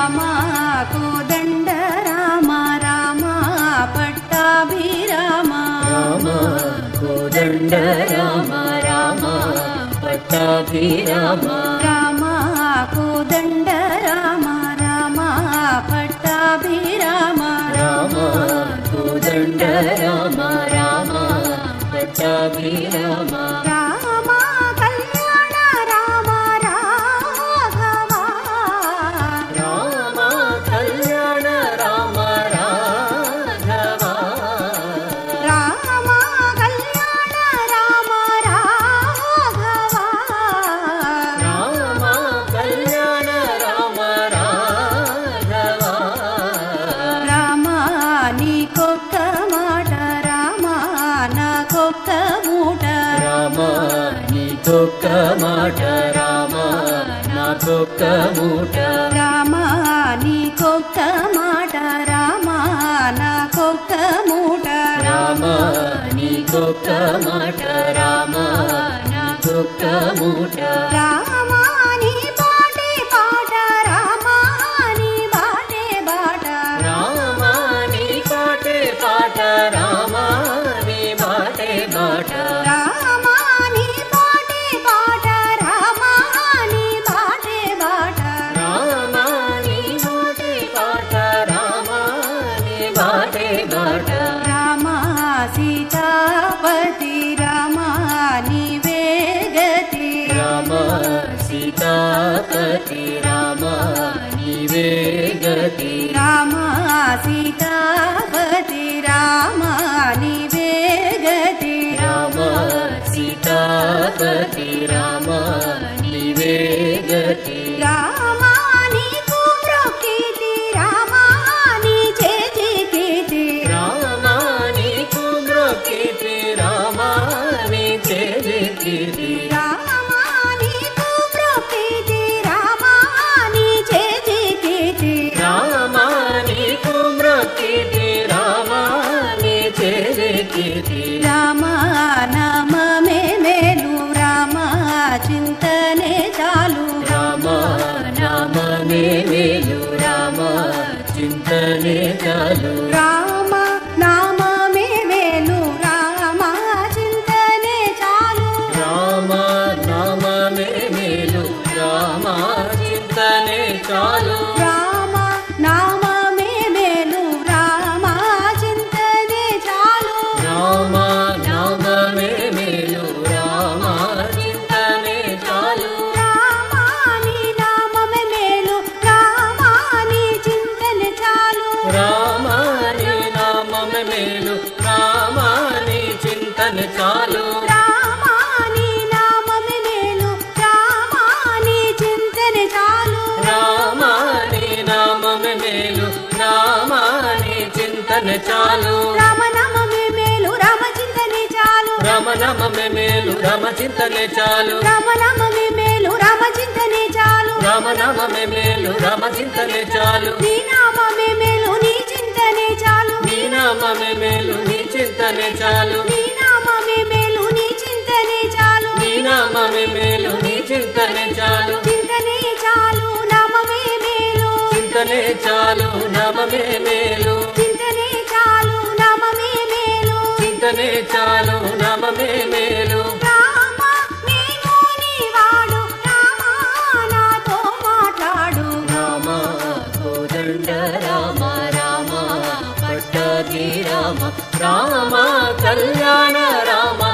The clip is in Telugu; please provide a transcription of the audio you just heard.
రామ కోదండ రామ రామ పట్టాభిరామ రామ కోదండ రామ రామ పట్టాభిరామ రామ కోదండ రామ రామ పట్టాభిరామ రామ కోదండ రామ రామ పట్టాభిరామ రామ కళ్యాణ రామ రాఘవ రామ కళ్యాణ రామ రాఘవ రామ కళ్యాణ రామ రాఘవ రామ కళ్యాణ రామ రాఘవ రామ నీకొక్క మాట రామ నాకొక్క మూట రామ నీకొక్క మాట రామ నాకొక్క మూట రామ నీకొక్క మాట రామ నాకొక్క మూట రామ నీకొక్క మాట రామ నాకొక్క మూట రామ నీ బాటే పాట రామ నీ బాటే బాట రామ నీ పాటే పాట రామ నీ బాటే బాట రామ నీ బాటే పాట రామ నీ బాటే బాట రామ నీ బాటే పాట రామ నీ బాటే బాట రామ సీతాపతి రామ నీవే గతి రామ సీతాపతి రామ నీవే గతి రామ సీతాపతి రామ నీవే గతి రామ సీతాపతి రామ నీవే గతి రామ నీకు ప్రకృతి రామ నీ చేతికి రామ నీకు మ్రొక్కితి రామ నీ చేజితి రామ నీకు ప్రకృతి రామ నీ చేతికి రామ నీకు మ్రొక్కితి రామ నీ చేజితి రామ నామమే మేలు రామ చింతనే చాలు రామ నామమే మేలు రామ చింతనే చాలు రామ నామమే మేలు రామ చింతనే చాలు రామ నామమే మేలు రామ చింతనే చాలు రామ నామమే మేలు రామ చింతనే చాలు రామ నామమే మేలు రామ చింతనే చాలు రామ నీ నామమే మేలు రామ నీ చింతనే చాలు రామ నీ నామమే మేలు రామ నీ చింతనే చాలు రామ నీ నామమే మేలు రామ నీ చింతనే చాలు రామ నీ నామమే మేలు రామ నీ చింతనే చాలు రామ నామమే మేలు రామ చింతనే చాలు రామ నామమే మేలు రామ చింతనే చాలు రామ నామమే మేలు రామ చింతనే చాలు రామ నామమే మేలు రామ చింతనే చాలు నీ నామమే మేలు నీ చింతనే చాలు నీ నామమే మేలు నీ చింతనే చాలు నీ నామమే మేలు నీ చింతనే చాలు నీ నామమే మేలు నీ చింతనే చాలు చింతనే చాలు నామమే మేలు చింతనే చాలు నామమే మేలు చింతనే చాలు నామమే మేలు చింతనే చాలు నామమే మేలు రామ నేను నీవాడు రామ నాతో మాట్లాడు రామ కోదండ రామ రామ పట్టాభి రామ రామ కళ్యాణ రామ